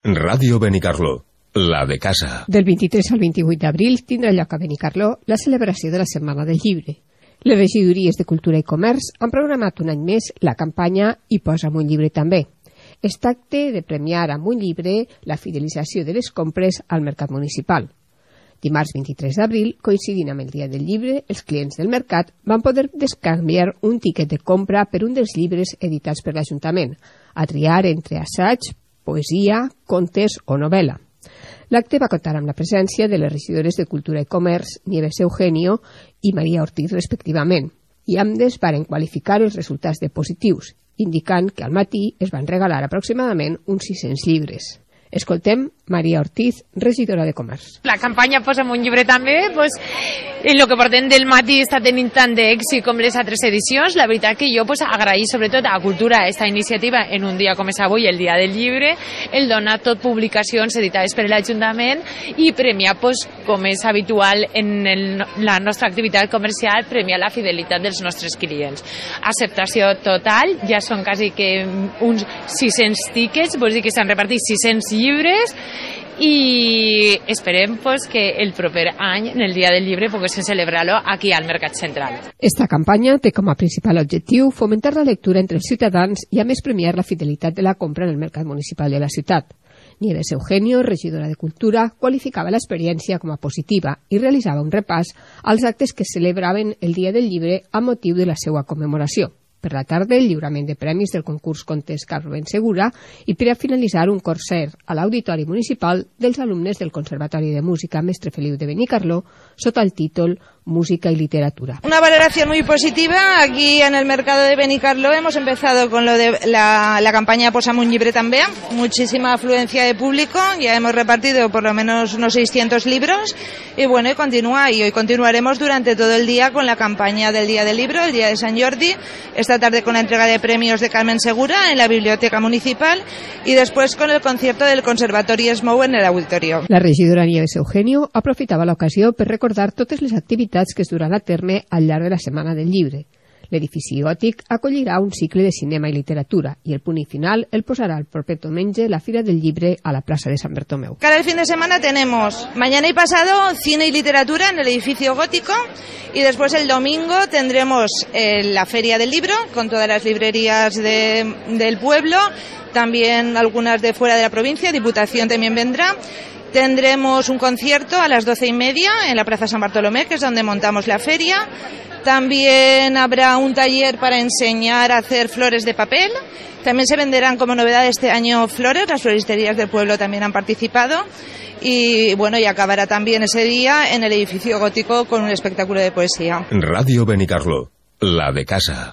Ràdio Benicarló, la de casa. Del 23 al 28 d'abril tindrà lloc a Benicarló la celebració de la Setmana del Llibre. Les regidories de Cultura i Comerç han programat un any més la campanya I posa'm un llibre també. Es tracta de premiar amb un llibre la fidelització de les compres al mercat municipal. Dimarts 23 d'abril, coincidint amb el Dia del Llibre, els clients del mercat van poder descanviar un tiquet de compra per un dels llibres editats per l'Ajuntament, a triar entre assaig, poesia, contes o novel·la. L'acte va comptar amb la presència de les regidores de Cultura i Comerç, Nieves Eugenio i Maria Ortiz, respectivament, i ambdes varen qualificar els resultats de positius, indicant que al matí es van regalar aproximadament uns 600 llibres. Escoltem Maria Ortiz, regidora de Comerç. La campanya Posa'm un llibre també, en el que portem del matí està tenint tant d'èxit com les altres edicions. La veritat que jo agraïm sobretot a Cultura aquesta iniciativa en un dia com és avui, el Dia del Llibre, el donar tot publicacions editades per l'Ajuntament i premiar, com és habitual en la nostra activitat comercial, premiar la fidelitat dels nostres clients. Acceptació total, ja són quasi que uns 600 tickets, vol dir que s'han repartit 600 llibres i esperem que el proper any, en el Dia del Llibre, poguéssim celebrar-lo aquí al Mercat Central. Esta campanya té com a principal objectiu fomentar la lectura entre els ciutadans i a més premiar la fidelitat de la compra en el mercat municipal de la ciutat. Nieves Eugenio, regidora de Cultura, qualificava l'experiència com a positiva i realitzava un repàs als actes que celebraven el Dia del Llibre a motiu de la seva commemoració. Per la tarda, el lliurament de premis del concurs Contes Carlo Ben Segura i per a finalitzar un concert a l'Auditori Municipal dels alumnes del Conservatori de Música Mestre Feliu de Benicarló sota el títol Música y Literatura. Una valoración muy positiva. Aquí en el mercado de Benicarló hemos empezado con lo de la campaña Posa'm un llibre també. Muchísima afluencia de público. Ya hemos repartido por lo menos unos 600 libros. Y bueno, y continúa. Y hoy continuaremos durante todo el día con la campaña del Día del Libro, el Día de Sant Jordi. Esta tarde con la entrega de premios de Carmen Segura en la Biblioteca Municipal. Y después con el concierto del Conservatori Esmou en el auditorio. La regidora Nieves Eugenio aprofitava l'ocasió per recordar totes les activitats que es duran a terme al llarg de la Setmana del Llibre. L'edifici gòtic acollirà un cicle de cinema i literatura i el punt final el posarà el proper diumenge la Fira del Llibre a la plaça de Sant Bartomeu. Cada fin de semana tenemos mañana y pasado cine y literatura en el edificio gótico y después el domingo tendremos la Feria del Libro con todas las librerías del pueblo, también algunas de fuera de la provincia, Diputación también vendrá. Tendremos un concierto a las 12:30 en la Plaza San Bartolomé, que es donde montamos la feria. También habrá un taller para enseñar a hacer flores de papel. También se venderán como novedad este año flores, las floristerías del pueblo también han participado. Y bueno, y acabará también ese día en el edificio gótico con un espectáculo de poesía. Ràdio Benicarló, la de casa.